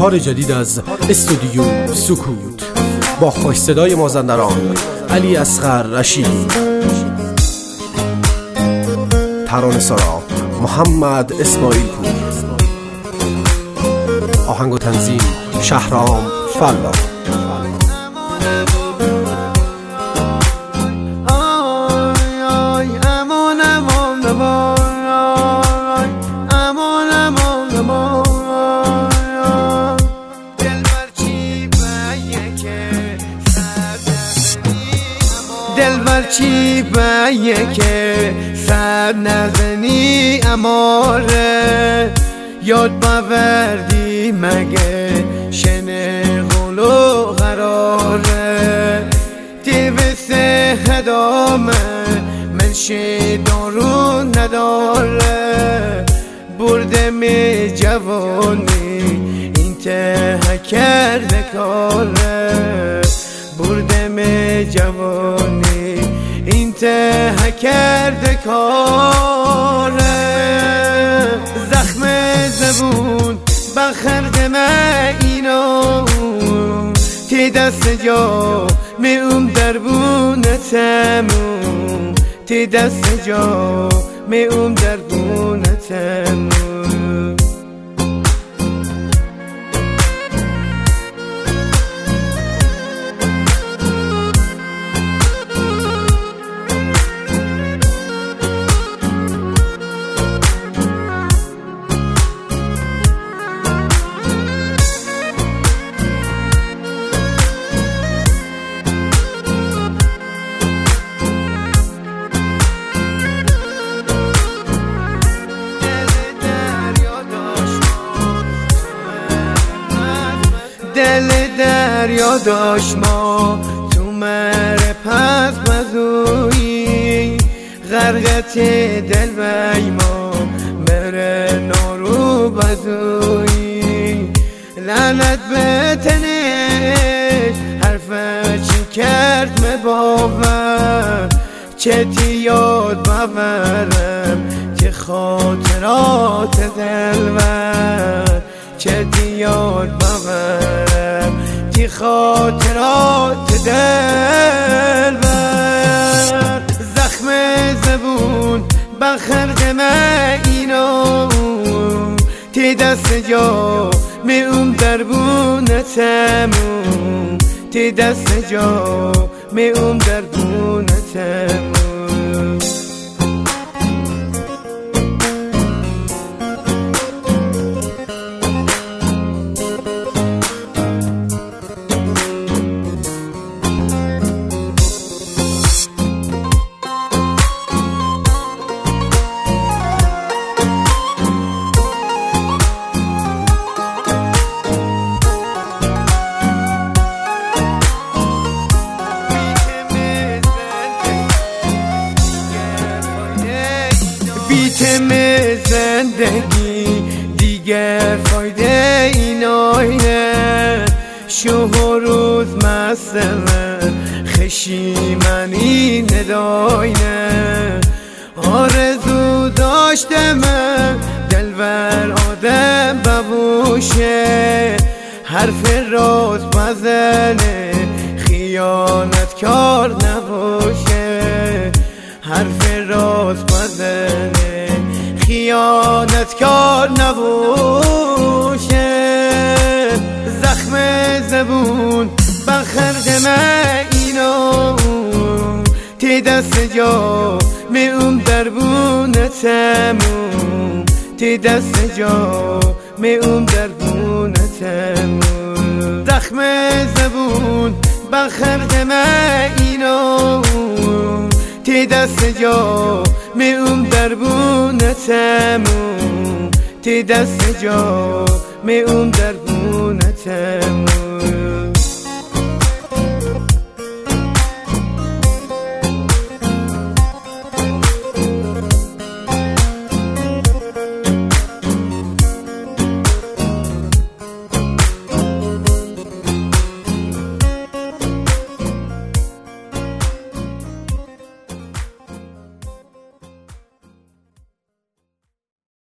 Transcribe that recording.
کار جدید از استودیو سکوت با خوش صدای مازندران علی اصغر رشیدی، ترانه سرا محمد اسماعیل پور، آهنگ و تنظیم شهرام فلا. دلبر چی بیه که سر نزنی اماره، یاد باوردی مگه شنه قولو قراره، دیوسه هدامه منشی دارون نداره، برده می جوانی این ته کرده کاره، برده می جوانی این ته کرده کاره، زخم زبون بخرد من اینو تی دست جا میوم دربونتمون، تی دست جا میوم دربونتمون. دل دریا داشت ما تو مره پس مزویی، غرقت دل بی ما مره نارو بزویی، لعنت به تنش حرفه چی کرد مباور، چه تی یاد باورم چه خاطرات دلبر، چه تی یاد باورم چه خاطرات دلبر، زخم زبون بخرد من اینو تی دست جا میوم دربونتمون، تی دست جا میوم دربونتمون. بیتم زندگی دیگه فایده اینایه، شو روز مثلا خشیمنی نداینه، آرزو داشتم دلبر آدم ببوشه، حرف راست بزنه خیانت کار نباشه، حرف راست بزنه خیانت کار نباشه، زخم زبون بخرد من اینو تی دست جا میوم دربونتمون، تی دست جا میوم دربونتمون، زخم زبون بخرد من اینو تی دست جا میوم دربونتمون، تی دست جا میوم دربونتمون.